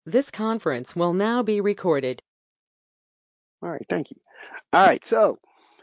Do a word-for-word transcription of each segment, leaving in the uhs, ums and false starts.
This conference will now be recorded. All right, thank you. All right, so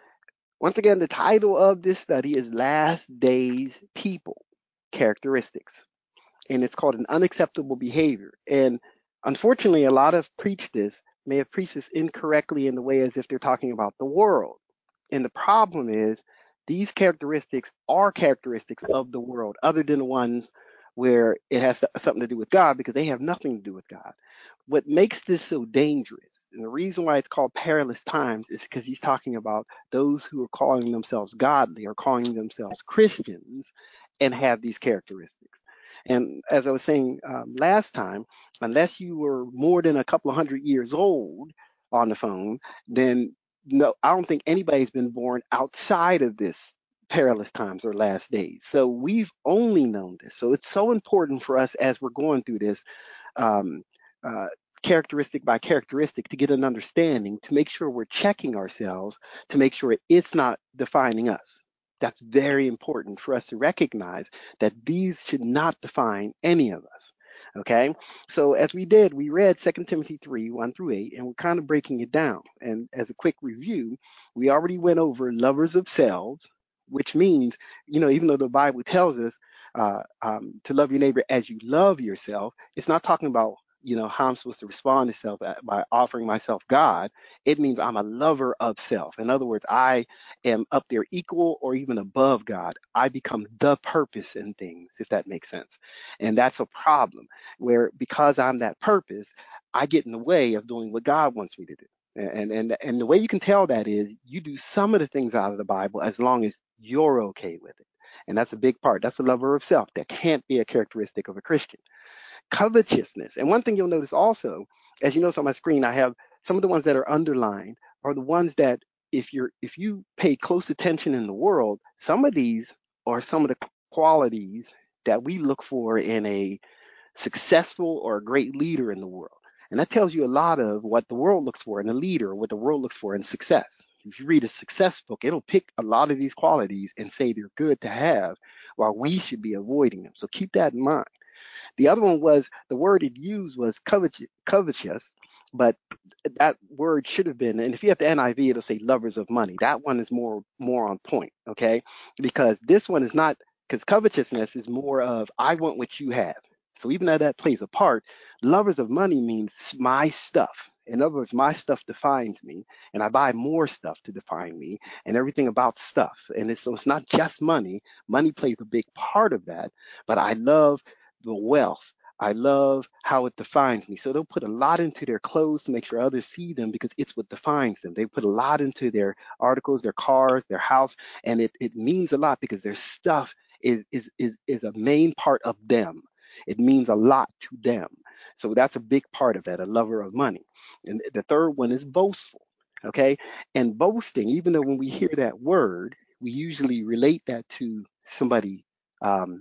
once again, the title of this study is Last Days People Characteristics, and it's called An Unacceptable Behavior. And unfortunately, a lot of preach this may have preached this incorrectly in the way as if they're talking about the world. And the problem is these characteristics are characteristics of the world, other than the ones where it has something to do with God, because they have nothing to do with God. What makes this so dangerous, and the reason why it's called perilous times, is because he's talking about those who are calling themselves godly or calling themselves Christians and have these characteristics. And as I was saying um, last time, unless you were more than a couple of hundred years old on the phone, then no, I don't think anybody's been born outside of this perilous times or last days. So we've only known this. So it's so important for us as we're going through this um, uh, characteristic by characteristic to get an understanding, to make sure we're checking ourselves, to make sure it's not defining us. That's very important for us to recognize that these should not define any of us. Okay, so as we did, we read Second Timothy three, one through eight, and we're kind of breaking it down. And as a quick review, we already went over lovers of selves, which means, you know, even though the Bible tells us uh, um, to love your neighbor as you love yourself, it's not talking about, you know, how I'm supposed to respond to self by offering myself God. It means I'm a lover of self. In other words, I am up there equal or even above God. I become the purpose in things, if that makes sense. And that's a problem where because I'm that purpose, I get in the way of doing what God wants me to do. And, and and the way you can tell that is you do some of the things out of the Bible as long as you're okay with it. And that's a big part. That's a lover of self. That can't be a characteristic of a Christian. Covetousness. And one thing you'll notice also, as you notice on my screen, I have some of the ones that are underlined are the ones that if you're if you pay close attention in the world, some of these are some of the qualities that we look for in a successful or a great leader in the world. And that tells you a lot of what the world looks for in a leader, what the world looks for in success. If you read a success book, it'll pick a lot of these qualities and say they're good to have while we should be avoiding them. So keep that in mind. The other one was the word it used was covetous, but that word should have been, and if you have the N I V, it'll say lovers of money. That one is more more on point, okay? Because this one is not, because covetousness is more of I want what you have. So even though that plays a part, lovers of money means my stuff. In other words, my stuff defines me, and I buy more stuff to define me, and everything about stuff. And it's, so it's not just money. Money plays a big part of that, but I love the wealth. I love how it defines me. So they'll put a lot into their clothes to make sure others see them because it's what defines them. They put a lot into their articles, their cars, their house, and it, it means a lot because their stuff is, is, is, is a main part of them. It means a lot to them. So that's a big part of that, a lover of money. And the third one is boastful. Okay. And boasting, even though when we hear that word, we usually relate that to somebody um,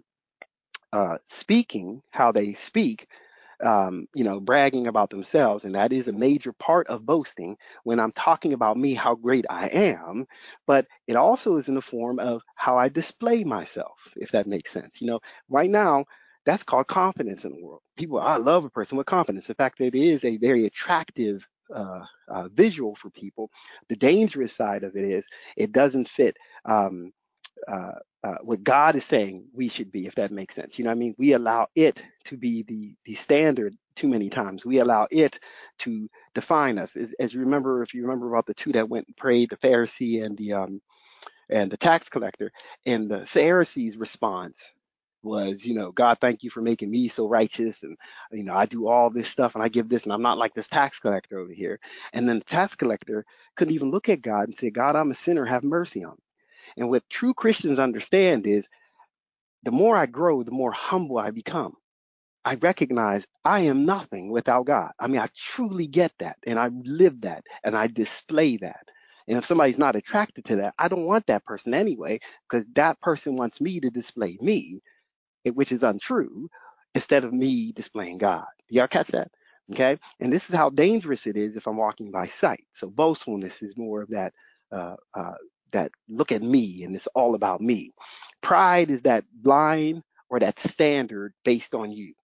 uh, speaking how they speak, um, you know, bragging about themselves. And that is a major part of boasting when I'm talking about me, how great I am. But it also is in the form of how I display myself, if that makes sense. You know, right now, that's called confidence in the world. People, I love a person with confidence. In fact, it is a very attractive uh, uh, visual for people. The dangerous side of it is it doesn't fit. Um, uh, uh, what God is saying we should be, if that makes sense. You know what I mean? We allow it to be the the standard too many times. We allow it to define us. As, as you remember, if you remember about the two that went and prayed, the Pharisee and the um and the tax collector, and the Pharisee's response was, you know, God, thank you for making me so righteous, and you know, I do all this stuff and I give this, and I'm not like this tax collector over here. And then the tax collector couldn't even look at God and say, God, I'm a sinner, have mercy on me. And what true Christians understand is the more I grow, the more humble I become. I recognize I am nothing without God. I mean, I truly get that and I live that and I display that. And if somebody's not attracted to that, I don't want that person anyway, because that person wants me to display me, which is untrue, instead of me displaying God. Do y'all catch that? Okay. And this is how dangerous it is if I'm walking by sight. So boastfulness is more of that, uh, uh, that look at me and it's all about me. Pride is that blind or that standard based on you.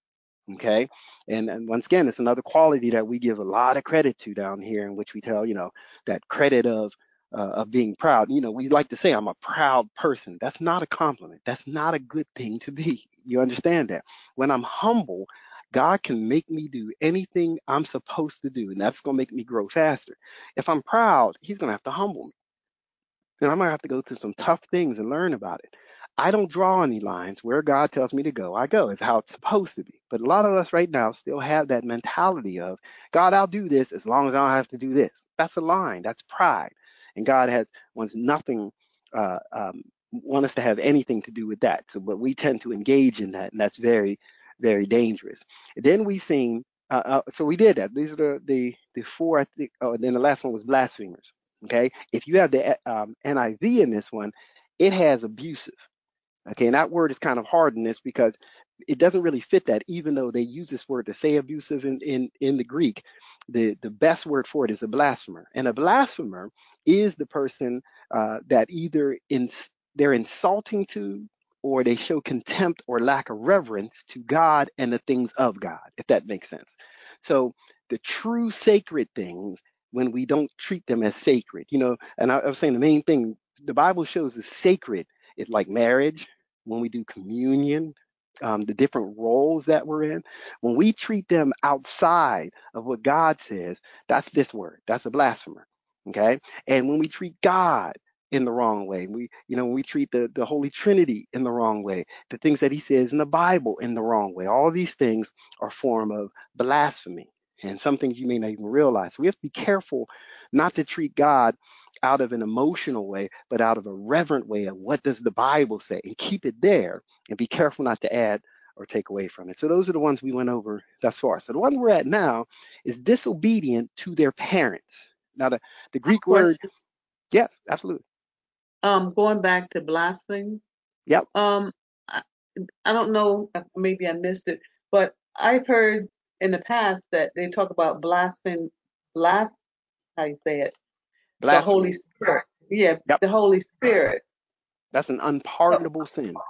Okay. And, and once again, it's another quality that we give a lot of credit to down here, in which we tell, you know, that credit of uh, of being proud. You know, we like to say, I'm a proud person. That's not a compliment. That's not a good thing to be. You understand that? When I'm humble, God can make me do anything I'm supposed to do, and that's going to make me grow faster. If I'm proud, He's going to have to humble me. And I might have to go through some tough things and learn about it. I don't draw any lines. Where God tells me to go, I go. It's how it's supposed to be. But a lot of us right now still have that mentality of, God, I'll do this as long as I don't have to do this. That's a line. That's pride. And God has wants nothing, uh, um, want us to have anything to do with that. So, but we tend to engage in that, and that's very, very dangerous. Then we seen, uh, uh, so we did that. These are the the, the four. I think. Oh, and then the last one was blasphemers. Okay, if you have the um, N I V in this one, it has abusive. Okay, and that word is kind of hard in this because it doesn't really fit that, even though they use this word to say abusive in, in, in the Greek. The, the best word for it is a blasphemer. And a blasphemer is the person uh, that either in, they're insulting to, or they show contempt or lack of reverence to God and the things of God, if that makes sense. So the true sacred things, when we don't treat them as sacred, you know, and I, I was saying the main thing, the Bible shows the sacred is like marriage, when we do communion, um, the different roles that we're in. When we treat them outside of what God says, that's this word. That's a blasphemer. Okay. And when we treat God in the wrong way, we, you know, when we treat the, the Holy Trinity in the wrong way, the things that he says in the Bible in the wrong way, all these things are a form of blasphemy. And some things you may not even realize. So we have to be careful not to treat God out of an emotional way, but out of a reverent way of what does the Bible say, and keep it there and be careful not to add or take away from it. So those are the ones we went over thus far. So the one we're at now is disobedient to their parents. Now the, the Greek word, Question. yes, absolutely. Um, going back to blasphemy. Yep. Um, I, I don't know, if maybe I missed it, but I've heard in the past that they talk about blasphemy, blas, how you say it, the Holy Blasphemy. Spirit. Yeah, Yep. the Holy Spirit. That's an So, unpardonable sin.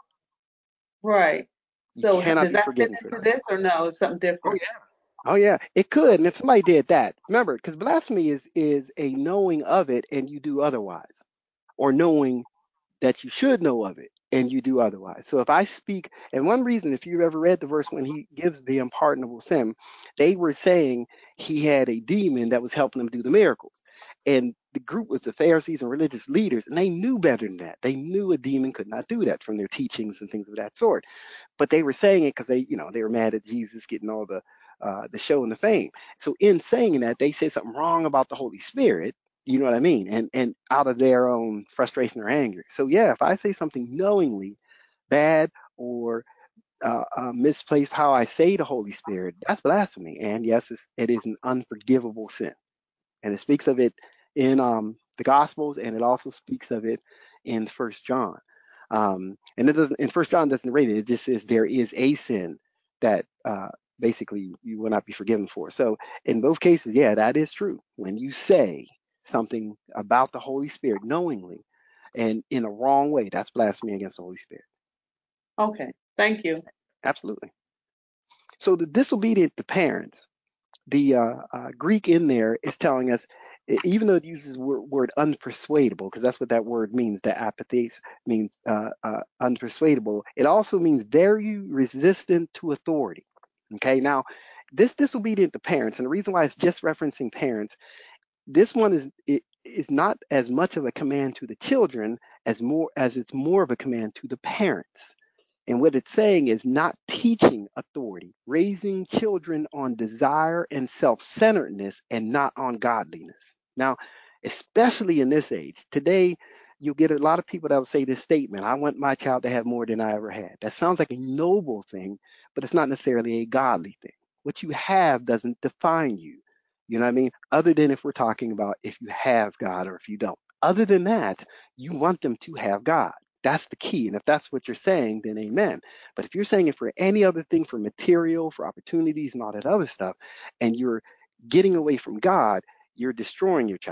right. You So h- cannot does be that fit forgiven for into that. this or no? It's something Oh different. yeah. Oh yeah. It could. And if somebody did that, remember, because blasphemy is is a knowing of it and you do otherwise, or knowing that you should know of it and you do otherwise. So if I speak, and one reason, if you've ever read the verse when he gives the unpardonable sin, they were saying he had a demon that was helping him do the miracles. And the group was the Pharisees and religious leaders, and they knew better than that. They knew a demon could not do that from their teachings and things of that sort. But they were saying it because they, you know, they were mad at Jesus getting all the uh, the show and the fame. So in saying that, they said something wrong about the Holy Spirit. You know what I mean? And and out of their own frustration or anger. So yeah, if I say something knowingly bad or uh, uh, misplaced how I say the Holy Spirit, that's blasphemy. And yes, it's, it is an unforgivable sin. And it speaks of it in um, the Gospels, and it also speaks of it in First John. Um, and it doesn't. In First John doesn't rate it. It just says there is a sin that uh, basically you will not be forgiven for. So in both cases, yeah, that is true. When you say something about the Holy Spirit knowingly and in a wrong way, that's blasphemy against the Holy Spirit. Okay. Thank you. Absolutely. So the disobedient to parents, the uh, uh, Greek in there is telling us, e- even though it uses the word, word unpersuadable, because that's what that word means, the apathes means uh, uh, unpersuadable, it also means very resistant to authority. Okay, now this disobedient to parents, and the reason why it's just referencing parents, this one is it is not as much of a command to the children as more as it's more of a command to the parents. And what it's saying is not teaching authority, raising children on desire and self centeredness and not on godliness. Now, especially in this age, today, you'll get a lot of people that will say this statement: I want my child to have more than I ever had. That sounds like a noble thing, but it's not necessarily a godly thing. What you have doesn't define you. You know what I mean? Other than if we're talking about if you have God or if you don't. Other than that, you want them to have God. That's the key. And if that's what you're saying, then amen. But if you're saying it for any other thing, for material, for opportunities, and all that other stuff, and you're getting away from God, you're destroying your child.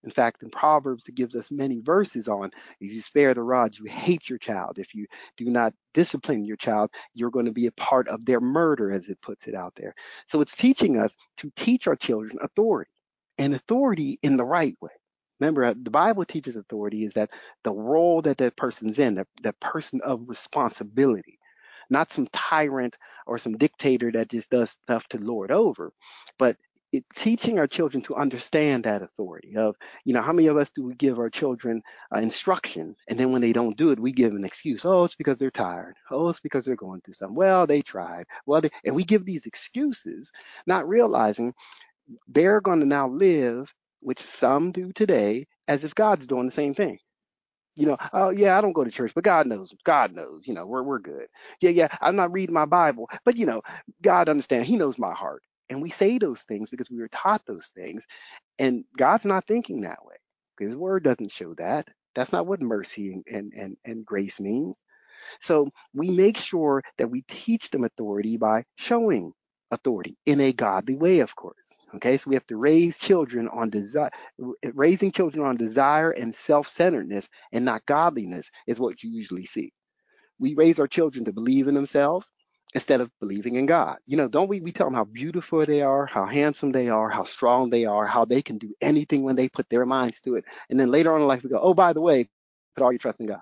In fact, in Proverbs, it gives us many verses on if you spare the rod, you hate your child. If you do not discipline your child, you're going to be a part of their murder, as it puts it out there. So it's teaching us to teach our children authority, and authority in the right way. Remember, uh, the Bible teaches authority is that the role that that person's in, that, that person of responsibility, not some tyrant or some dictator that just does stuff to lord over, but it, teaching our children to understand that authority of, you know, how many of us do we give our children uh, instruction, and then when they don't do it, we give an excuse. Oh, it's because they're tired. Oh, it's because they're going through something. Well, they tried. Well, they, and we give these excuses, not realizing they're going to now live, which some do today, as if God's doing the same thing. You know, oh yeah, I don't go to church, but God knows. God knows. You know, we're we're good. Yeah, yeah, I'm not reading my Bible, but you know, God understands. He knows my heart. And we say those things because we were taught those things, and God's not thinking that way because His Word doesn't show that. That's not what mercy and and and, and grace means. So we make sure that we teach them authority by showing authority in a godly way, of course. Okay, so we have to raise children on desire, raising children on desire and self-centeredness and not godliness is what you usually see. We raise our children to believe in themselves instead of believing in God. You know, don't we? We tell them how beautiful they are, how handsome they are, how strong they are, how they can do anything when they put their minds to it. And then later on in life, we go, oh, by the way, put all your trust in God.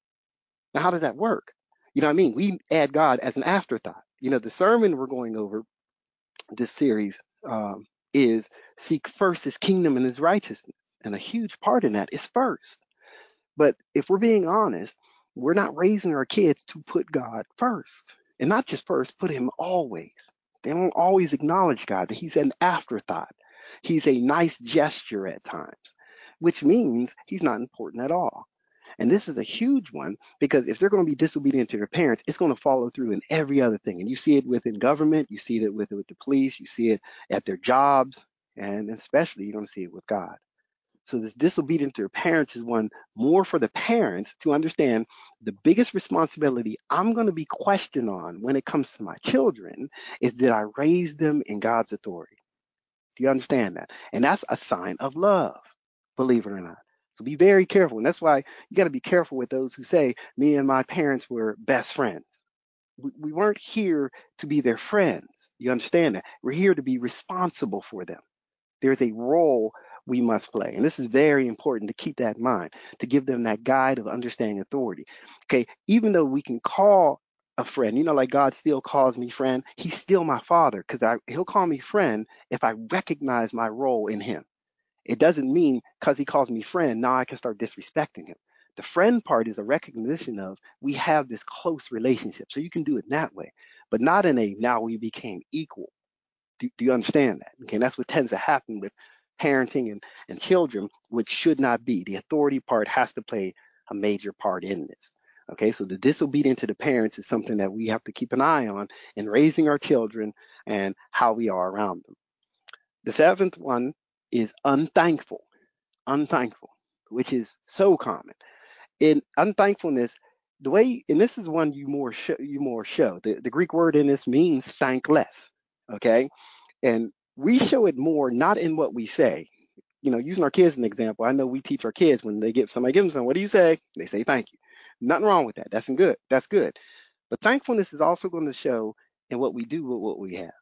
Now, how does that work? You know what I mean? We add God as an afterthought. You know, the sermon we're going over this series um, is seek first His kingdom and His righteousness. And a huge part in that is first. But if we're being honest, we're not raising our kids to put God first. And not just first, put Him always. They don't always acknowledge God, that He's an afterthought. He's a nice gesture at times, which means He's not important at all. And this is a huge one because if they're going to be disobedient to their parents, it's going to follow through in every other thing. And you see it within government, you see it with, with the police, you see it at their jobs, and especially you're going to see it with God. So this disobedience to their parents is one more for the parents to understand the biggest responsibility I'm going to be questioned on when it comes to my children is did I raise them in God's authority? Do you understand that? And that's a sign of love, believe it or not. So be very careful. And that's why you got to be careful with those who say, me and my parents were best friends. We, we weren't here to be their friends. You understand that? We're here to be responsible for them. There's a role we must play. And this is very important to keep that in mind, to give them that guide of understanding authority. Okay, even though we can call a friend, you know, like God still calls me friend, He's still my father because He'll call me friend if I recognize my role in Him. It doesn't mean because He calls me friend, now I can start disrespecting Him. The friend part is a recognition of we have this close relationship. So you can do it that way, but not in a now we became equal. Do, do you understand that? Okay, and that's what tends to happen with parenting and, and children, which should not be. The authority part has to play a major part in this. Okay, so the disobedience to the parents is something that we have to keep an eye on in raising our children and how we are around them. The seventh one is unthankful, unthankful, which is so common. In unthankfulness, the way, and this is one you more show, you more show. The, the Greek word in this means thankless. Okay, and we show it more not in what we say. You know, using our kids as an example, I know we teach our kids when they give somebody give them something, what do you say? They say thank you. Nothing wrong with that. That's good. That's good. But thankfulness is also going to show in what we do with what we have.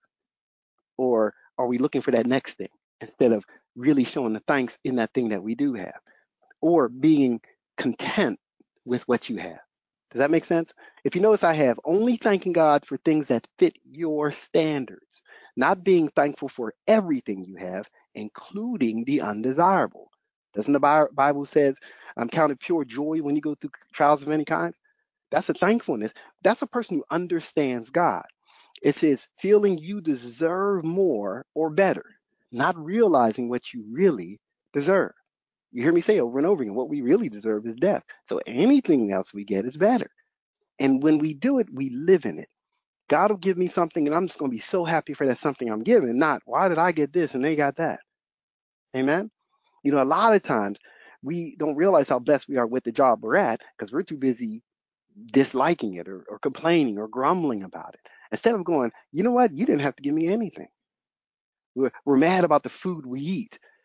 Or are we looking for that next thing instead of really showing the thanks in that thing that we do have? Or being content with what you have. Does that make sense? If you notice, I have only thanking God for things that fit your standards, not being thankful for everything you have, including the undesirable. Doesn't the Bible says, I'm counted pure joy when you go through trials of any kind? That's a thankfulness. That's a person who understands God. It says feeling you deserve more or better, not realizing what you really deserve. You hear me say over and over again, what we really deserve is death. So anything else we get is better. And when we do it, we live in it. God will give me something and I'm just going to be so happy for that something I'm given, not why did I get this and they got that. Amen. You know, a lot of times we don't realize how blessed we are with the job we're at because we're too busy disliking it or, or complaining or grumbling about it. Instead of going, you know what? You didn't have to give me anything. We're, we're mad about the food we eat.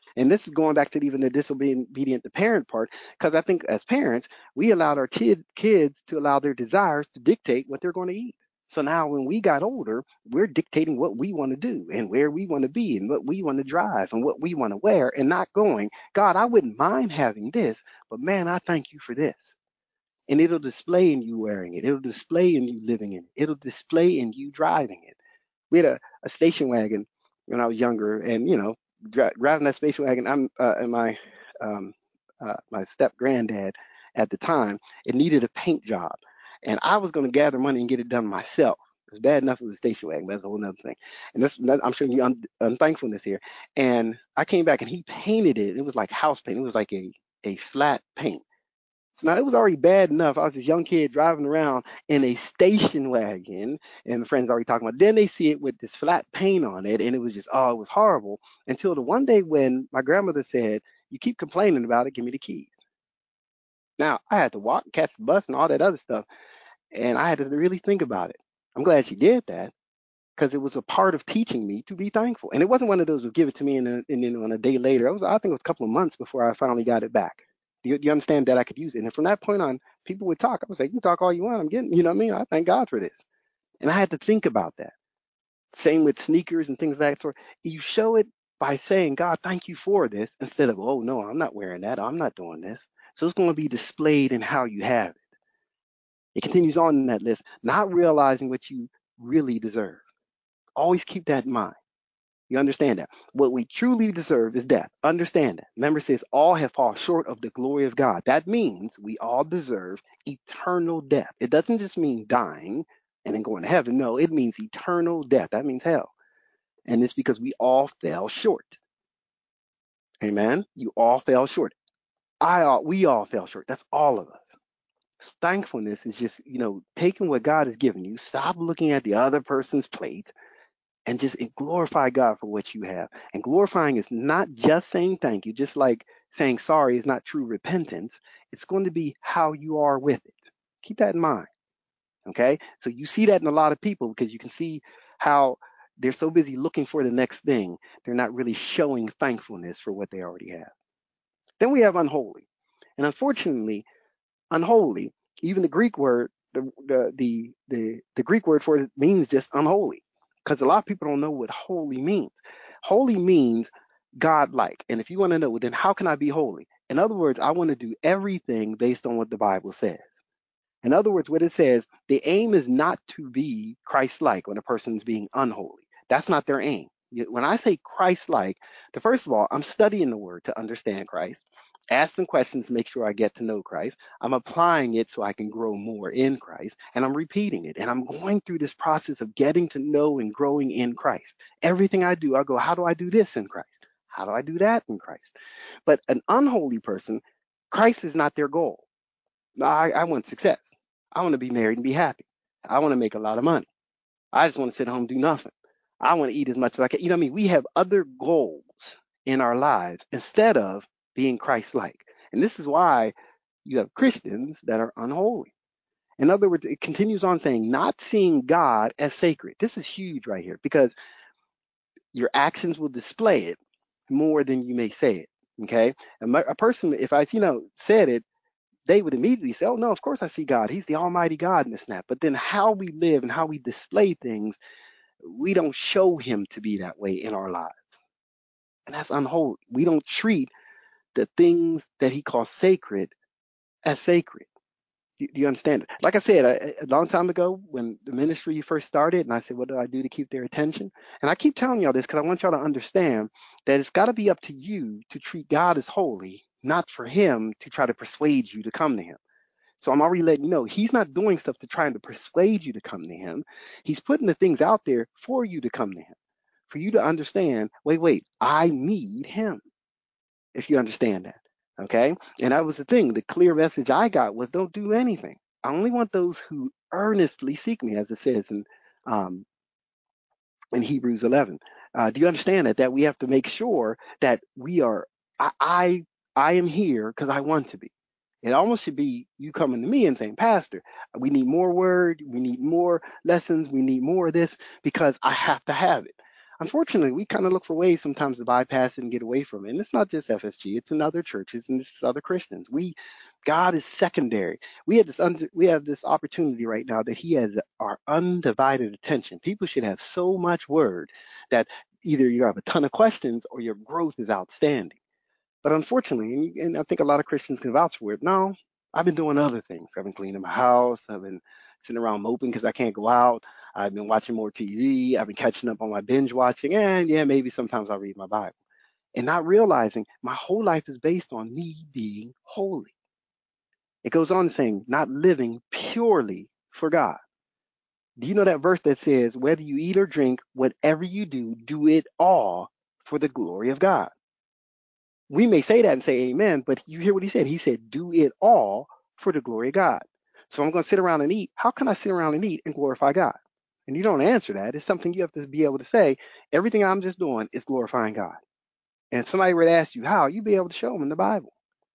And this is going back to even the disobedient the parent part, because I think as parents, we allowed our kid, kids to allow their desires to dictate what they're going to eat. So now when we got older, we're dictating what we want to do and where we want to be and what we want to drive and what we want to wear, and not going, God, I wouldn't mind having this, but man, I thank you for this. And it'll display in you wearing it. It'll display in you living in it. It'll display in you driving it. We had a, a station wagon when I was younger, and you know, dri- driving that station wagon, I'm uh, and my um, uh, my step granddad at the time, it needed a paint job, and I was going to gather money and get it done myself. It was bad enough it was a station wagon, but that's a whole other thing. And this, I'm showing you un- unthankfulness here. And I came back and he painted it. It was like house paint. It was like a a flat paint. So now it was already bad enough. I was this young kid driving around in a station wagon, and the friends already talking about. Then they see it with this flat paint on it, and it was just, oh, it was horrible. Until the one day when my grandmother said, "You keep complaining about it, give me the keys." Now I had to walk, catch the bus, and all that other stuff, and I had to really think about it. I'm glad she did that because it was a part of teaching me to be thankful. And it wasn't one of those who give it to me and then, and then on a day later. I was, I think it was a couple of months before I finally got it back. Do you, do you understand that I could use it? And from that point on, people would talk. I was like, you can talk all you want. I'm getting, you know what I mean? I thank God for this. And I had to think about that. Same with sneakers and things of that sort. You show it by saying, God, thank you for this, instead of, oh, no, I'm not wearing that. I'm not doing this. So it's going to be displayed in how you have it. It continues on in that list, not realizing what you really deserve. Always keep that in mind. You understand that? What we truly deserve is death. Understand that. Remember, it says all have fallen short of the glory of God. That means we all deserve eternal death. It doesn't just mean dying and then going to heaven. No, it means eternal death. That means hell. And it's because we all fell short. Amen. You all fell short. I all, we all fell short. That's all of us. Thankfulness is just, you know, taking what God has given you. Stop looking at the other person's plate and just glorify God for what you have. And glorifying is not just saying thank you, just like saying sorry is not true repentance. It's going to be how you are with it. Keep that in mind. Okay. So you see that in a lot of people because you can see how they're so busy looking for the next thing. They're not really showing thankfulness for what they already have. Then we have unholy. And unfortunately, unholy, even the Greek word, the the the the, the Greek word for it means just unholy. Because a lot of people don't know what holy means. Holy means God-like. And if you want to know, then how can I be holy? In other words, I want to do everything based on what the Bible says. In other words, what it says, the aim is not to be Christ-like when a person's being unholy. That's not their aim. When I say Christ-like, the first of all, I'm studying the word to understand Christ, asking questions to make sure I get to know Christ. I'm applying it so I can grow more in Christ, and I'm repeating it. And I'm going through this process of getting to know and growing in Christ. Everything I do, I go, how do I do this in Christ? How do I do that in Christ? But an unholy person, Christ is not their goal. No, I, I want success. I want to be married and be happy. I want to make a lot of money. I just want to sit home and do nothing. I want to eat as much as I can. You know what I mean? We have other goals in our lives instead of being Christ-like. And this is why you have Christians that are unholy. In other words, it continues on saying, not seeing God as sacred. This is huge right here because your actions will display it more than you may say it. Okay? And a person, if I, you know, said it, they would immediately say, oh, no, of course I see God. He's the Almighty God in this and that. But then how we live and how we display things, we don't show him to be that way in our lives. And that's unholy. We don't treat the things that he calls sacred as sacred. Do, do you understand it? Like I said, a, a long time ago when the ministry first started, and I said, what do I do to keep their attention? And I keep telling y'all this because I want y'all to understand that it's got to be up to you to treat God as holy, not for him to try to persuade you to come to him. So I'm already letting you know he's not doing stuff to try to persuade you to come to him. He's putting the things out there for you to come to him, for you to understand, wait, wait, I need him, if you understand that. Okay. And that was the thing. The clear message I got was don't do anything. I only want those who earnestly seek me, as it says in um, in Hebrews eleven. Uh, do you understand that? That we have to make sure that we are, I, I, I am here because I want to be. It almost should be you coming to me and saying, Pastor, we need more word. We need more lessons. We need more of this because I have to have it. Unfortunately, we kind of look for ways sometimes to bypass it and get away from it. And it's not just F S G; it's in other churches and it's other Christians. We, God is secondary. We have this under, we have this opportunity right now that He has our undivided attention. People should have so much word that either you have a ton of questions or your growth is outstanding. But unfortunately, and, and I think a lot of Christians can vouch for it. No, I've been doing other things. I've been cleaning my house. I've been sitting around moping because I can't go out. I've been watching more T V. I've been catching up on my binge watching. And yeah, maybe sometimes I'll read my Bible. And not realizing my whole life is based on me being holy. It goes on saying, not living purely for God. Do you know that verse that says, whether you eat or drink, whatever you do, do it all for the glory of God? We may say that and say amen, but you hear what he said. He said, do it all for the glory of God. So I'm going to sit around and eat. How can I sit around and eat and glorify God? And you don't answer that. It's something you have to be able to say. Everything I'm just doing is glorifying God. And if somebody were to ask you how, you'd be able to show them in the Bible.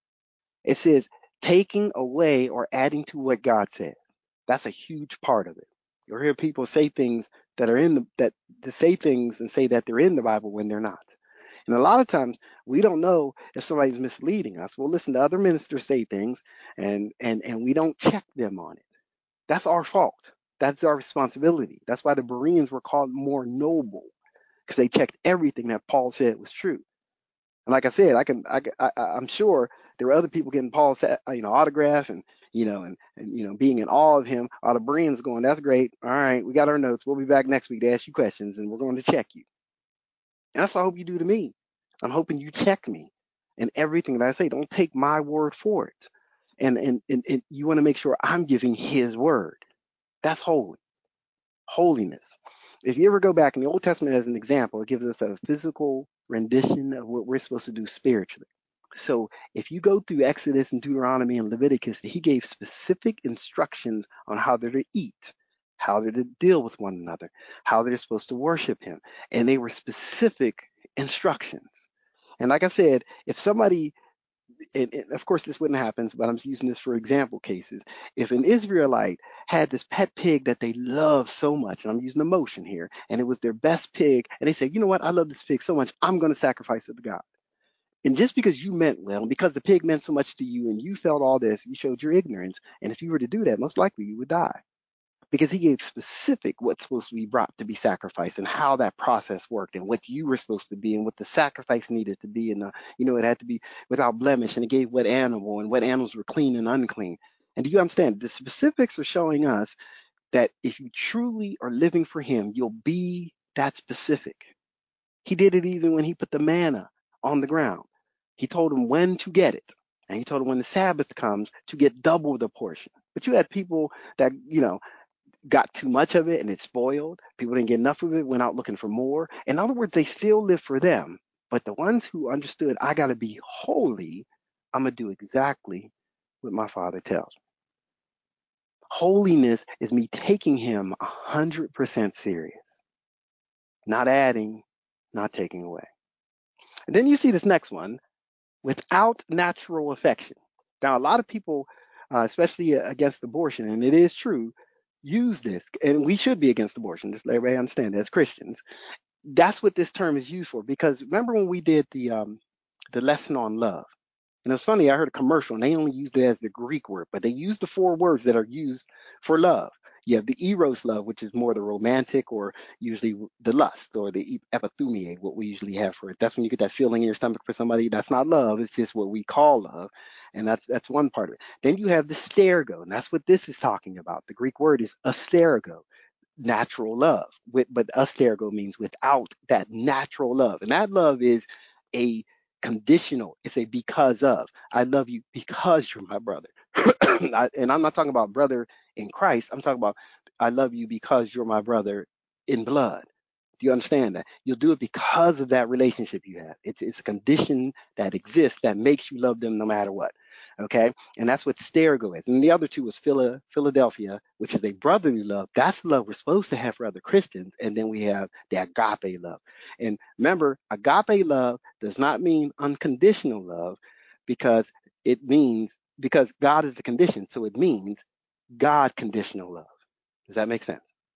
It says, taking away or adding to what God says. That's a huge part of it. You'll hear people say things that are in the, that to say things and say that they're in the Bible when they're not. And a lot of times we don't know if somebody's misleading us. We'll listen to other ministers say things and and and we don't check them on it. That's our fault. That's our responsibility. That's why the Bereans were called more noble, because they checked everything that Paul said was true. And like I said, I can I, I I'm sure there were other people getting Paul's you know autograph and you know and, and you know being in awe of him. All the Bereans going, that's great. All right, we got our notes. We'll be back next week to ask you questions, and we're going to check you. And that's what I hope you do to me. I'm hoping you check me and everything that I say. Don't take my word for it. And and, and, and you want to make sure I'm giving his word. That's holy. Holiness. If you ever go back in the Old Testament as an example, it gives us a physical rendition of what we're supposed to do spiritually. So if you go through Exodus and Deuteronomy and Leviticus, he gave specific instructions on how they're to eat, how they're to deal with one another, how they're supposed to worship him. And they were specific instructions. And like I said, if somebody, and, and of course this wouldn't happen, but I'm using this for example cases. If an Israelite had this pet pig that they love so much, and I'm using emotion here, and it was their best pig, and they said, you know what, I love this pig so much, I'm going to sacrifice it to God. And just because you meant well, and because the pig meant so much to you, and you felt all this, you showed your ignorance. And if you were to do that, most likely you would die. Because he gave specific what's supposed to be brought to be sacrificed and how that process worked and what you were supposed to be and what the sacrifice needed to be. And, the, you know, it had to be without blemish, and it gave what animal and what animals were clean and unclean. And do you understand? The specifics are showing us that if you truly are living for him, you'll be that specific. He did it even when he put the manna on the ground. He told him when to get it. And he told him when the Sabbath comes to get double the portion. But you had people that, you know, got too much of it and it spoiled. People didn't get enough of it, went out looking for more. In other words, they still live for them. But the ones who understood, I got to be holy, I'm going to do exactly what my Father tells me. Holiness is me taking him one hundred percent serious, not adding, not taking away. And then you see this next one, without natural affection. Now, a lot of people, uh, especially against abortion, and it is true, use this, and we should be against abortion, just let everybody understand as Christians. That's what this term is used for, because remember when we did the um, the lesson on love? And it's funny, I heard a commercial and they only used it as the Greek word, but they used the four words that are used for love. You have the eros love, which is more the romantic or usually the lust, or the epithumia, what we usually have for it. That's when you get that feeling in your stomach for somebody. That's not love. It's just what we call love. And that's that's one part of it. Then you have the stergo, and that's what this is talking about. The Greek word is astergo, natural love. With, but astergo means without that natural love. And that love is a conditional. It's a because of. I love you because you're my brother. I, and I'm not talking about brother in Christ. I'm talking about I love you because you're my brother in blood. Do you understand that? You'll do it because of that relationship you have. It's it's a condition that exists that makes you love them no matter what. Okay? And that's what stergo is. And the other two was Phila, Philadelphia, which is a brotherly love. That's the love we're supposed to have for other Christians. And then we have the agape love. And remember, agape love does not mean unconditional love, because it means, because God is the condition. So it means God conditional love. Does that make sense?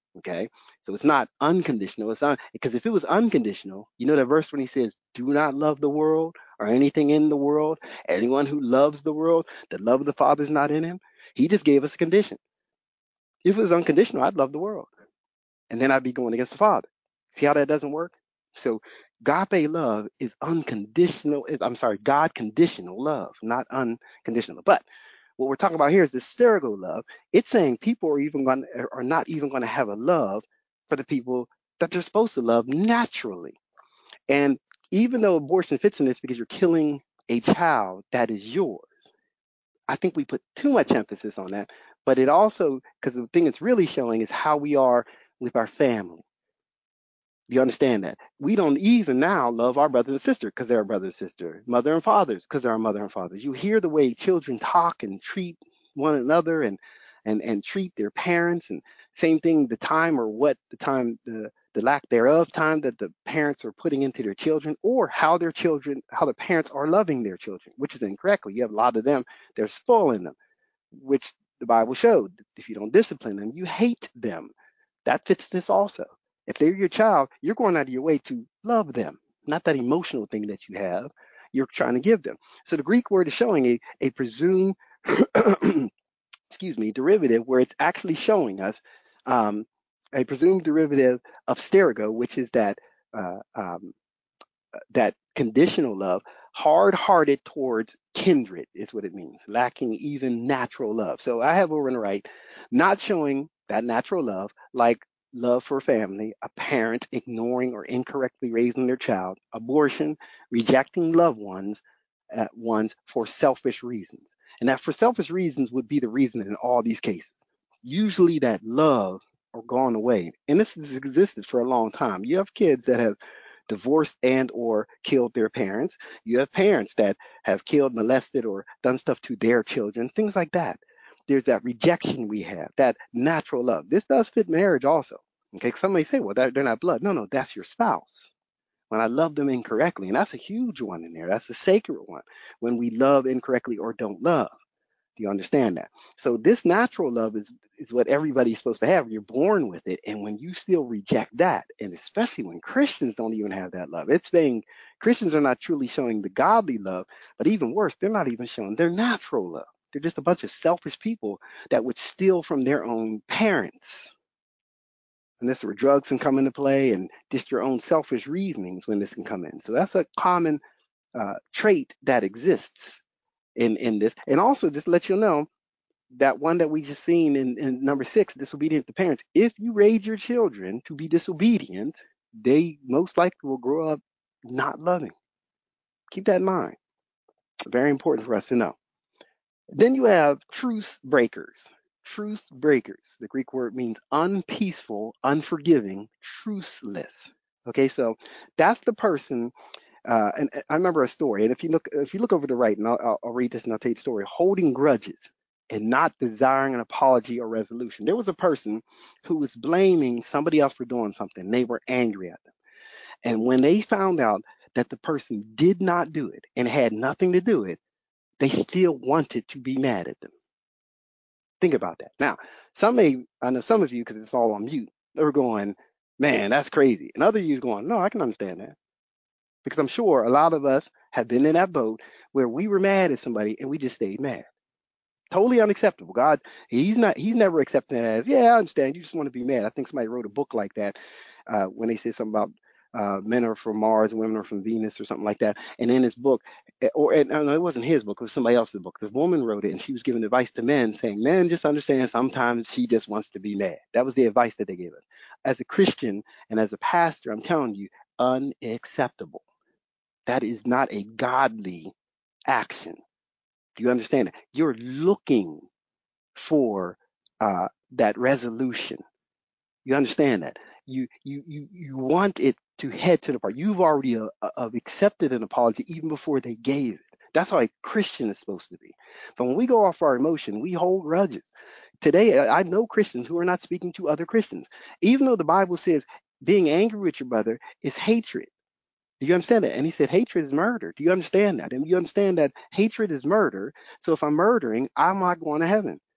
Okay, so it's not unconditional. It's not because if it was unconditional, you know that verse when he says, "Do not love the world or anything in the world. Anyone who loves the world, the love of the Father is not in him." He just gave us a condition. If it was unconditional, I'd love the world, and then I'd be going against the Father. See how that doesn't work? So agape love is unconditional. Is I'm sorry, God conditional love, not unconditional. But what we're talking about here is the stergo love. It's saying people are even going are not even going to have a love for the people that they're supposed to love naturally. And even though abortion fits in this because you're killing a child that is yours, I think we put too much emphasis on that. But it also, because the thing it's really showing is how we are with our family. You understand that? We don't even now love our brother and sister because they're our brother and sister, mother and fathers because they're our mother and fathers. You hear the way children talk and treat one another and and and treat their parents, and same thing the time or what the time the the lack thereof time that the parents are putting into their children, or how their children how the parents are loving their children, which is incorrectly. You have a lot of them, they're spoiling them, which the Bible showed. If you don't discipline them, you hate them. That fits this also. If they're your child, you're going out of your way to love them, not that emotional thing that you have. You're trying to give them. So the Greek word is showing a, a presumed, excuse me, derivative where it's actually showing us um, a presumed derivative of stergo, which is that uh, um, that conditional love, hard-hearted towards kindred is what it means, lacking even natural love. So I have over on the right, not showing that natural love, like love for family, a parent ignoring or incorrectly raising their child, abortion, rejecting loved ones, uh, ones for selfish reasons. And that for selfish reasons would be the reason in all these cases. Usually that love or gone away. And this has existed for a long time. You have kids that have divorced and or killed their parents. You have parents that have killed, molested, or done stuff to their children, things like that. There's that rejection we have, that natural love. This does fit marriage also. Okay, somebody say, well, they're not blood. No, no, that's your spouse. When I love them incorrectly, and that's a huge one in there. That's a sacred one. When we love incorrectly or don't love. Do you understand that? So this natural love is is what everybody's supposed to have. You're born with it, and when you still reject that, and especially when Christians don't even have that love, it's saying Christians are not truly showing the godly love, but even worse, they're not even showing their natural love. They're just a bunch of selfish people that would steal from their own parents. And this is where drugs can come into play, and just your own selfish reasonings when this can come in. So that's a common uh, trait that exists in in this. And also, just to let you know, that one that we just seen in, in number six, disobedient to parents. If you raise your children to be disobedient, they most likely will grow up not loving. Keep that in mind. Very important for us to know. Then you have truce breakers. Truce breakers. The Greek word means unpeaceful, unforgiving, truceless. Okay, so that's the person. Uh, and I remember a story, and if you look, if you look over to the right, and I'll, I'll, I'll read this and I'll tell you the story. Holding grudges and not desiring an apology or resolution. There was a person who was blaming somebody else for doing something. They were angry at them, and when they found out that the person did not do it and had nothing to do it, they still wanted to be mad at them. Think about that. Now, some may, I know some of you, because it's all on mute, they were going, "Man, that's crazy," and other of you going, "No, I can understand that." Because I'm sure a lot of us have been in that boat where we were mad at somebody and we just stayed mad. Totally unacceptable. God, he's not, he's never accepting it as, yeah, I understand. You just want to be mad. I think somebody wrote a book like that uh, when they said something about uh, men are from Mars and women are from Venus or something like that. And in his book, eh, or and, no, it wasn't his book, it was somebody else's book. This woman wrote it and she was giving advice to men saying, men just understand sometimes she just wants to be mad. That was the advice that they gave us. As a Christian and as a pastor, I'm telling you, unacceptable. That is not a godly action. Do you understand it? You're looking for uh, that resolution. You understand that? You you you you want it to head to the part. You've already uh, uh, accepted an apology even before they gave it. That's how a Christian is supposed to be. But when we go off our emotion, we hold grudges. Today, I know Christians who are not speaking to other Christians, even though the Bible says being angry with your brother is hatred. Do you understand that? And he said, hatred is murder. Do you understand that? And you understand that hatred is murder. So if I'm murdering, I'm not going to heaven.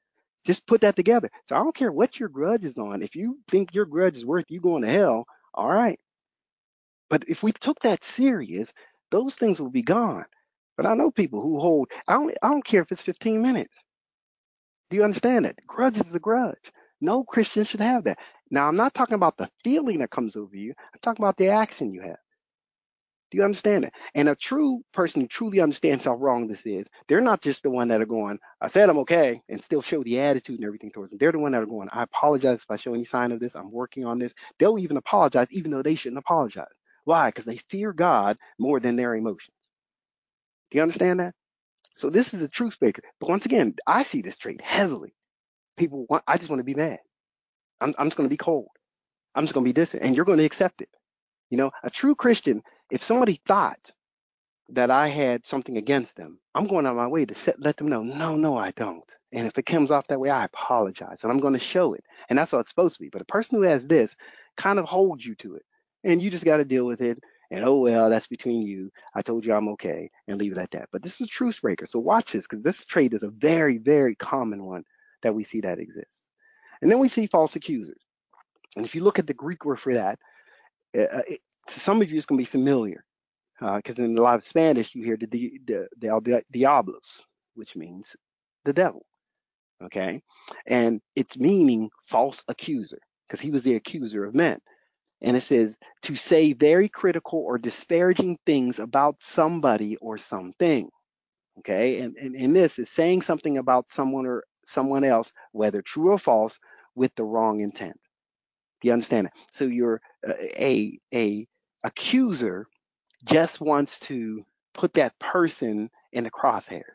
Just put that together. So I don't care what your grudge is on. If you think your grudge is worth you going to hell, all right. But if we took that serious, those things will be gone. But I know people who hold, I don't, I don't care if it's fifteen minutes. Do you understand that? Grudge is a grudge. No Christian should have that. Now, I'm not talking about the feeling that comes over you. I'm talking about the action you have. Do you understand it? And a true person who truly understands how wrong this is, they're not just the one that are going, I said I'm okay, and still show the attitude and everything towards them. They're the one that are going, I apologize if I show any sign of this. I'm working on this. They'll even apologize, even though they shouldn't apologize. Why? Because they fear God more than their emotions. Do you understand that? So this is a truth speaker. But once again, I see this trait heavily. People want, I just want to be mad. I'm, I'm just going to be cold. I'm just going to be distant, and you're going to accept it. You know, a true Christian, if somebody thought that I had something against them, I'm going out of my way to set, let them know, no, no, I don't. And if it comes off that way, I apologize. And I'm going to show it. And that's how it's supposed to be. But a person who has this kind of holds you to it. And you just got to deal with it. And oh, well, that's between you. I told you I'm okay. And leave it at that. But this is a truth breaker. So watch this, because this trait is a very, very common one that we see that exists. And then we see false accusers. And if you look at the Greek word for that, uh, it, to some of you, it's going to be familiar. Because uh, in a lot of Spanish, you hear the, the, the, the diablos, which means the devil. Okay. And it's meaning false accuser, because he was the accuser of men. And it says to say very critical or disparaging things about somebody or something. Okay. And, and, and this is saying something about someone or someone else, whether true or false, with the wrong intent. Do you understand it? So you're uh, a, a accuser just wants to put that person in the crosshairs.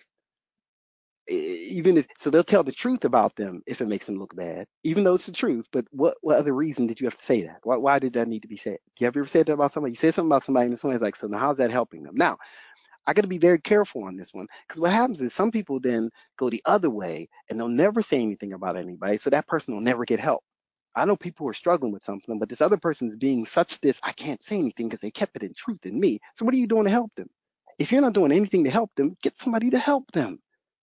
Even if, so they'll tell the truth about them if it makes them look bad, even though it's the truth. But what, what other reason did you have to say that? Why, why did that need to be said? Do you have ever said that about somebody? You said something about somebody and someone's like, so now how's that helping them? Now, I got to be very careful on this one, because what happens is some people then go the other way and they'll never say anything about anybody. So that person will never get help. I know people who are struggling with something, but this other person is being such this, I can't say anything because they kept it in truth in me. So what are you doing to help them? If you're not doing anything to help them, get somebody to help them.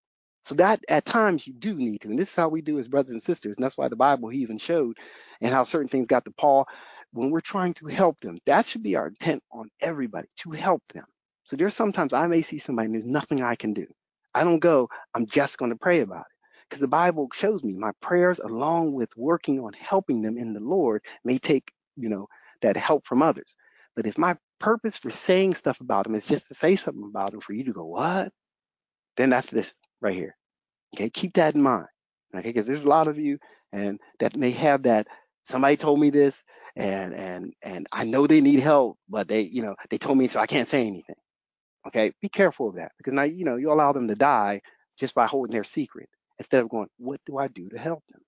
So that at times you do need to. And this is how we do as brothers and sisters. And that's why the Bible he even showed and how certain things got to Paul when we're trying to help them. That should be our intent on everybody, to help them. So there's sometimes I may see somebody and there's nothing I can do. I don't go, I'm just going to pray about it. Because the Bible shows me my prayers, along with working on helping them in the Lord, may take, you know, that help from others. But if my purpose for saying stuff about them is just to say something about them for you to go, what? Then that's this right here. Okay, keep that in mind. Okay, because there's a lot of you and that may have that. Somebody told me this, and and and I know they need help, but they, you know, they told me so I can't say anything. Okay, be careful of that, because now, you know, you allow them to die just by holding their secret instead of going, what do I do to help them?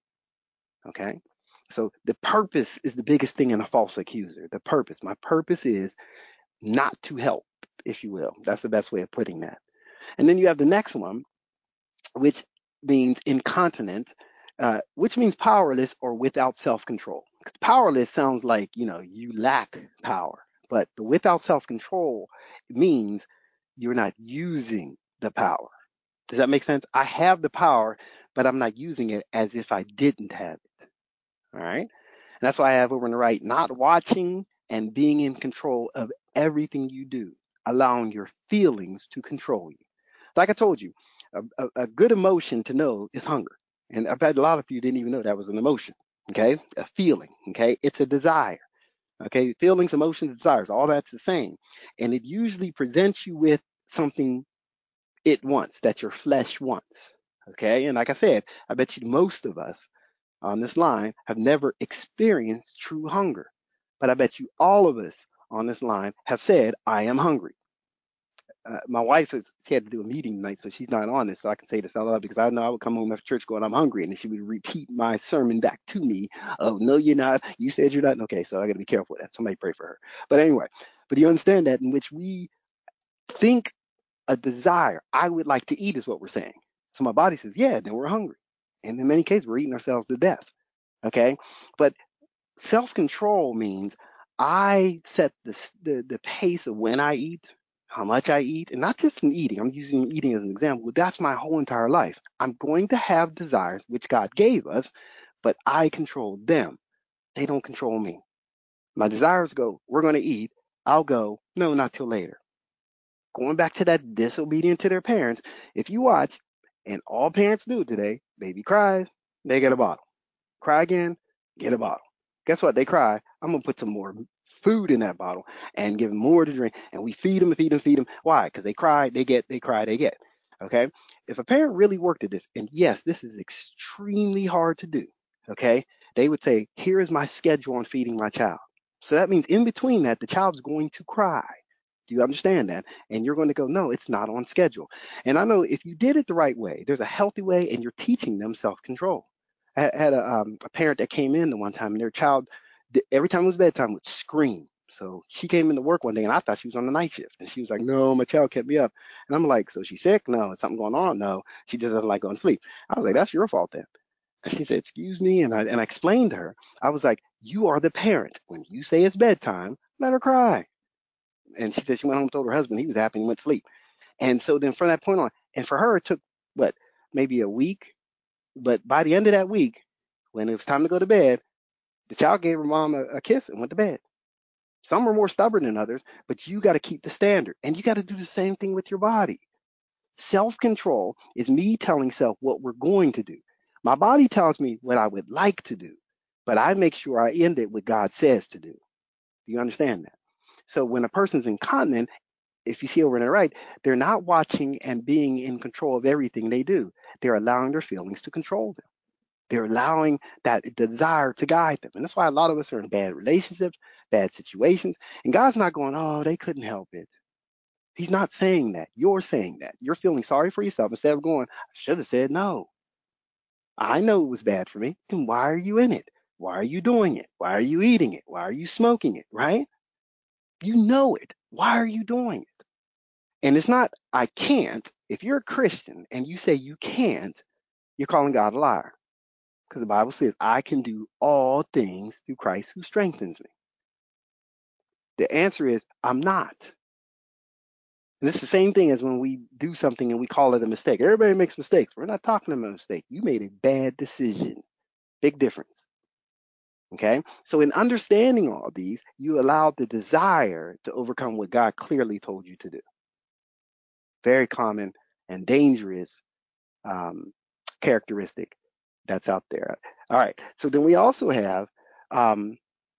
Okay, so the purpose is the biggest thing in a false accuser. The purpose. My purpose is not to help, if you will. That's the best way of putting that. And then you have the next one, which means incontinent, uh, which means powerless or without self-control. Powerless sounds like, you know, you lack power, but the without self-control means you're not using the power. Does that make sense? I have the power, but I'm not using it as if I didn't have it. All right. And that's why I have over on the right, not watching and being in control of everything you do, allowing your feelings to control you. Like I told you, a, a, a good emotion to know is hunger. And I bet a lot of you didn't even know that was an emotion. Okay. A feeling. Okay. It's a desire. Okay. Feelings, emotions, desires, all that's the same. And it usually presents you with something it wants, that your flesh wants. Okay. And like I said, I bet you most of us on this line have never experienced true hunger. But I bet you all of us on this line have said, I am hungry. Uh, my wife is, she had to do a meeting tonight, so she's not on this, so I can say this out loud, because I know I would come home after church going, I'm hungry, and then she would repeat my sermon back to me. Oh, no, you're not. You said you're not. Okay, so I got to be careful with that. Somebody pray for her. But anyway, but you understand that in which we think a desire, I would like to eat is what we're saying. So my body says, yeah, then we're hungry. And in many cases, we're eating ourselves to death. Okay, but self-control means I set the, the the pace of when I eat. how much I eat, and not just in eating. I'm using eating as an example. That's my whole entire life. I'm going to have desires, which God gave us, but I control them. They don't control me. My desires go, we're going to eat. I'll go, no, not till later. Going back to that disobedient to their parents, if you watch, and all parents do today, baby cries, they get a bottle. Cry again, get a bottle. Guess what? They cry. I'm going to put some more food in that bottle and give them more to drink. And we feed them, feed them, feed them. Why? Because they cry, they get, they cry, they get. Okay? If a parent really worked at this, and yes, this is extremely hard to do, okay? They would say, here is my schedule on feeding my child. So that means in between that, the child's going to cry. Do you understand that? And you're going to go, no, it's not on schedule. And I know if you did it the right way, there's a healthy way, and you're teaching them self-control. I had a, um, a parent that came in the one time, and their child, every time it was bedtime, would scream. So she came into work one day, and I thought she was on the night shift. And she was like, no, my child kept me up. And I'm like, so she's sick? No. Is something going on? No. She just doesn't like going to sleep. I was like, that's your fault then. And she said, excuse me. And I, and I explained to her, I was like, you are the parent. When you say it's bedtime, let her cry. And she said she went home and told her husband. He was happy and went to sleep. And so then from that point on, and for her, it took, what, maybe a week. But by the end of that week, when it was time to go to bed, the child gave her mom a, a kiss and went to bed. Some are more stubborn than others, but you got to keep the standard. And you got to do the same thing with your body. Self-control is me telling self what we're going to do. My body tells me what I would like to do, but I make sure I end it what God says to do. Do you understand that? So when a person's incontinent, if you see over on the right, they're not watching and being in control of everything they do. They're allowing their feelings to control them. They're allowing that desire to guide them. And that's why a lot of us are in bad relationships, bad situations. And God's not going, oh, they couldn't help it. He's not saying that. You're saying that. You're feeling sorry for yourself instead of going, I should have said no. I know it was bad for me. Then why are you in it? Why are you doing it? Why are you eating it? Why are you smoking it? Right? You know it. Why are you doing it? And it's not, I can't. If you're a Christian and you say you can't, you're calling God a liar. Because the Bible says, I can do all things through Christ who strengthens me. The answer is, I'm not. And it's the same thing as when we do something and we call it a mistake. Everybody makes mistakes. We're not talking about a mistake. You made a bad decision. Big difference. Okay? So in understanding all these, you allow the desire to overcome what God clearly told you to do. Very common and dangerous um, characteristic that's out there. All right. So then we also have um,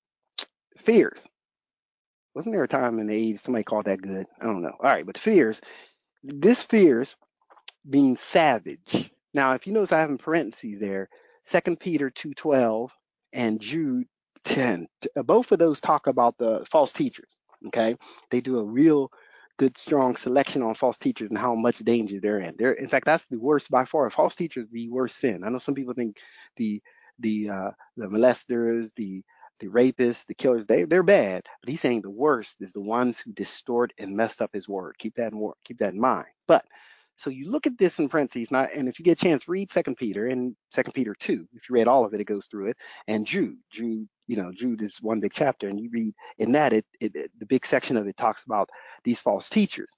fears. Wasn't there a time in the age somebody called that good? I don't know. All right, but fears. This fears being savage. Now, if you notice, I have in parentheses there, Second Peter two twelve and Jude ten. Both of those talk about the false teachers. Okay, they do a real good, strong selection on false teachers and how much danger they're in. They're, in fact, that's the worst by far. False teachers, the worst sin. I know some people think the the uh, the molesters, the the rapists, the killers, they they're bad. But he's saying the worst is the ones who distort and messed up his word. Keep that in word, keep that in mind. But so you look at this in parentheses, not, and if you get a chance, read Second Peter and Second Peter two. If you read all of it, it goes through it. And Jude, Jude, you know, Jude is one big chapter, and you read in that, it, it, it the big section of it talks about these false teachers.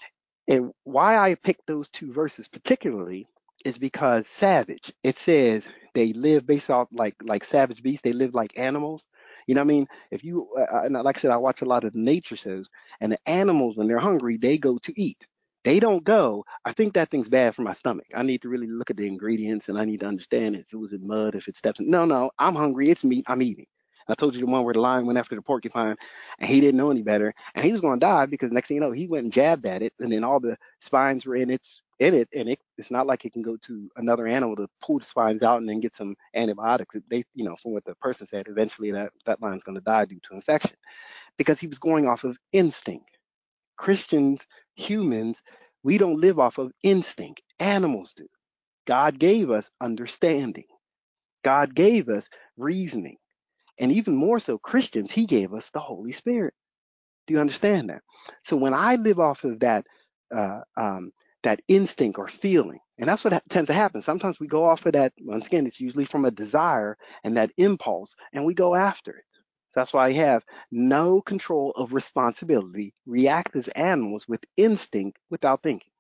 And why I picked those two verses particularly is because savage, it says they live based off like like savage beasts. They live like animals. You know what I mean? If you, uh, and like I said, I watch a lot of the nature shows, and the animals, when they're hungry, they go to eat. They don't go, I think that thing's bad for my stomach. I need to really look at the ingredients, and I need to understand if it was in mud, if it steps in. No, no, I'm hungry. It's meat. I'm eating. I told you the one where the lion went after the porcupine, and he didn't know any better, and he was going to die because next thing you know, he went and jabbed at it, and then all the spines were in its in it, and it, it's not like it can go to another animal to pull the spines out and then get some antibiotics. They, you know, from what the person said, eventually that that lion's going to die due to infection because he was going off of instinct. Christians, humans, we don't live off of instinct. Animals do. God gave us understanding. God gave us reasoning. And even more so, Christians, he gave us the Holy Spirit. Do you understand that? So when I live off of that, uh, um, that instinct or feeling, and that's what ha- tends to happen. Sometimes we go off of that. Once again, it's usually from a desire and that impulse, and we go after it. So that's why you have no control of responsibility, react as animals with instinct without thinking.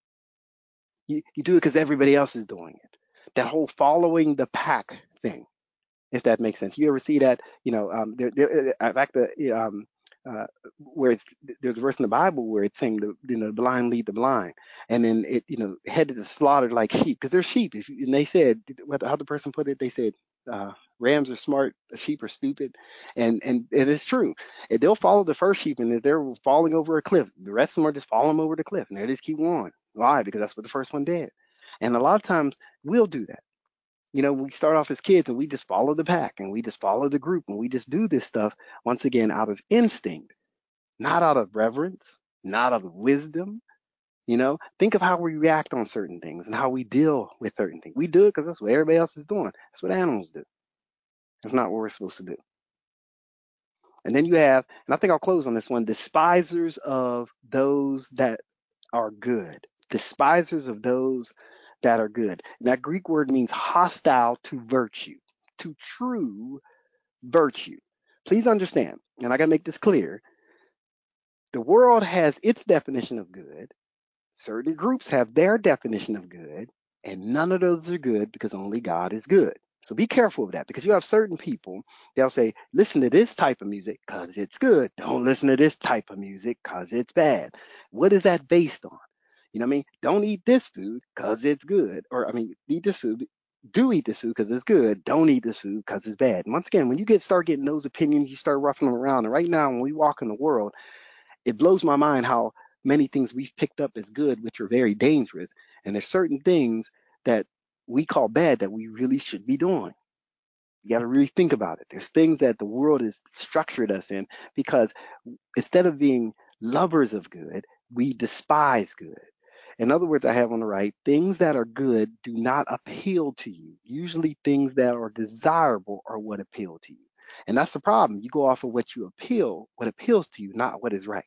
You, you do it because everybody else is doing it. That whole following the pack thing, if that makes sense. You ever see that? You know, um, there, there, in fact, the, um, uh, where it's there's a verse in the Bible where it's saying the you know the blind lead the blind, and then it you know headed to slaughter like sheep because they're sheep. If, and they said what how the person put it, they said uh, rams are smart, sheep are stupid, and and it is true. And they'll follow the first sheep, and if they're falling over a cliff, the rest of them are just falling over the cliff, and they just keep going. Why? Because that's what the first one did. And a lot of times we'll do that. You know, we start off as kids and we just follow the pack and we just follow the group and we just do this stuff once again out of instinct, not out of reverence, not out of wisdom. You know, think of how we react on certain things and how we deal with certain things. We do it because that's what everybody else is doing. That's what animals do. That's not what we're supposed to do. And then you have, and I think I'll close on this one, despisers of those that are good. Despisers of those that are good. And that Greek word means hostile to virtue, to true virtue. Please understand, and I got to make this clear, the world has its definition of good. Certain groups have their definition of good, and none of those are good because only God is good. So be careful of that because you have certain people, they'll say, listen to this type of music because it's good. Don't listen to this type of music because it's bad. What is that based on? You know what I mean? Don't eat this food because it's good. Or, I mean, eat this food. Do eat this food because it's good. Don't eat this food because it's bad. And once again, when you get start getting those opinions, you start ruffling them around. And right now, when we walk in the world, it blows my mind how many things we've picked up as good, which are very dangerous. And there's certain things that we call bad that we really should be doing. You got to really think about it. There's things that the world has structured us in because instead of being lovers of good, we despise good. In other words, I have on the right, things that are good do not appeal to you. Usually things that are desirable are what appeal to you. And that's the problem. You go off of what you appeal, what appeals to you, not what is right.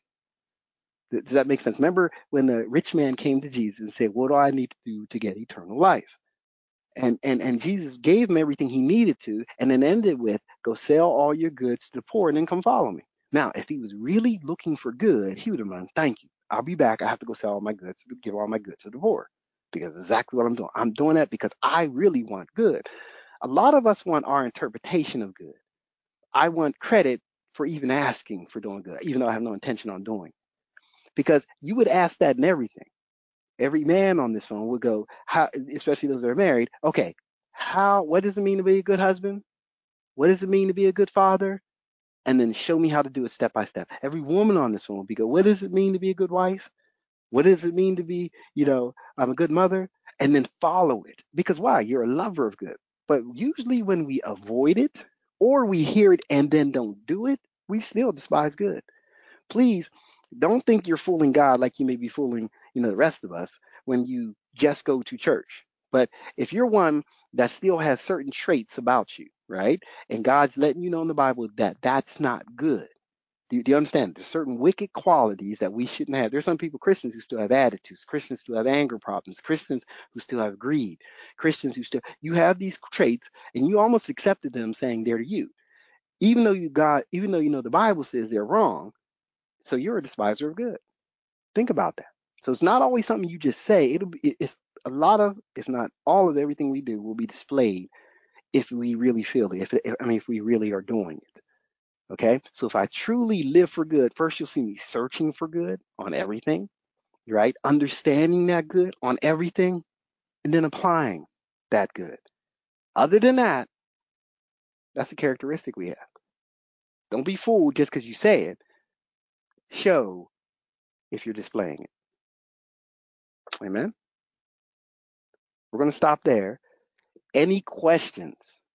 Does that make sense? Remember when the rich man came to Jesus and said, what do I need to do to get eternal life? And, and, and Jesus gave him everything he needed to, and then ended with, go sell all your goods to the poor and then come follow me. Now, if he was really looking for good, he would have run, thank you. I'll be back. I have to go sell all my goods, give all my goods to the poor. Because exactly what I'm doing. I'm doing that because I really want good. A lot of us want our interpretation of good. I want credit for even asking for doing good, even though I have no intention on doing. Because you would ask that in everything. Every man on this phone would go, how, especially those that are married, okay, how, what does it mean to be a good husband? What does it mean to be a good father? And then show me how to do it step by step. Every woman on this phone would be go, what does it mean to be a good wife? What does it mean to be, you know, I'm a good mother? And then follow it. Because why? You're a lover of good. But usually when we avoid it or we hear it and then don't do it, we still despise good. Please don't think you're fooling God like you may be fooling, you know, the rest of us when you just go to church. But if you're one that still has certain traits about you, right? And God's letting you know in the Bible that that's not good. Do you, do you understand? There's certain wicked qualities that we shouldn't have. There's some people, Christians, who still have attitudes, Christians who have anger problems, Christians who still have greed, Christians who still, you have these traits and you almost accepted them saying they're you. Even though you got, even though you know the Bible says they're wrong, so you're a despiser of good. Think about that. So it's not always something you just say. It'll be, it's a lot of, if not all of everything we do will be displayed if we really feel it. If, if I mean, if we really are doing it. Okay. So if I truly live for good, first you'll see me searching for good on everything, right? Understanding that good on everything, and then applying that good. Other than that, that's a characteristic we have. Don't be fooled just because you say it. Show if you're displaying it. Amen. We're going to stop there. Any questions?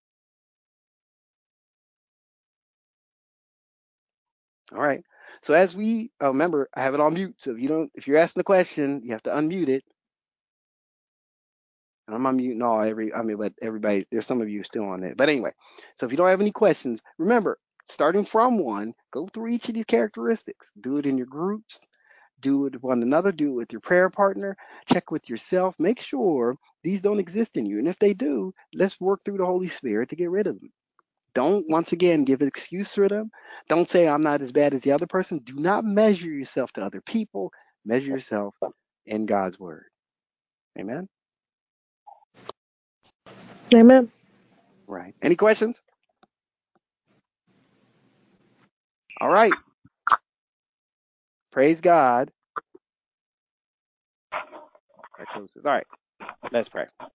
All right. So as we uh, remember, I have it on mute. So if you don't, if you're asking the question, you have to unmute it. And I'm unmuting all every. I mean, but everybody, there's some of you still on it. But anyway, so if you don't have any questions, remember, starting from one, go through each of these characteristics. Do it in your groups. Do it with one another. Do it with your prayer partner. Check with yourself. Make sure these don't exist in you. And if they do, let's work through the Holy Spirit to get rid of them. Don't, once again, give an excuse for them. Don't say, I'm not as bad as the other person. Do not measure yourself to other people. Measure yourself in God's word. Amen? Amen. Right. Any questions? All right. Praise God. That closes. All right. Let's pray.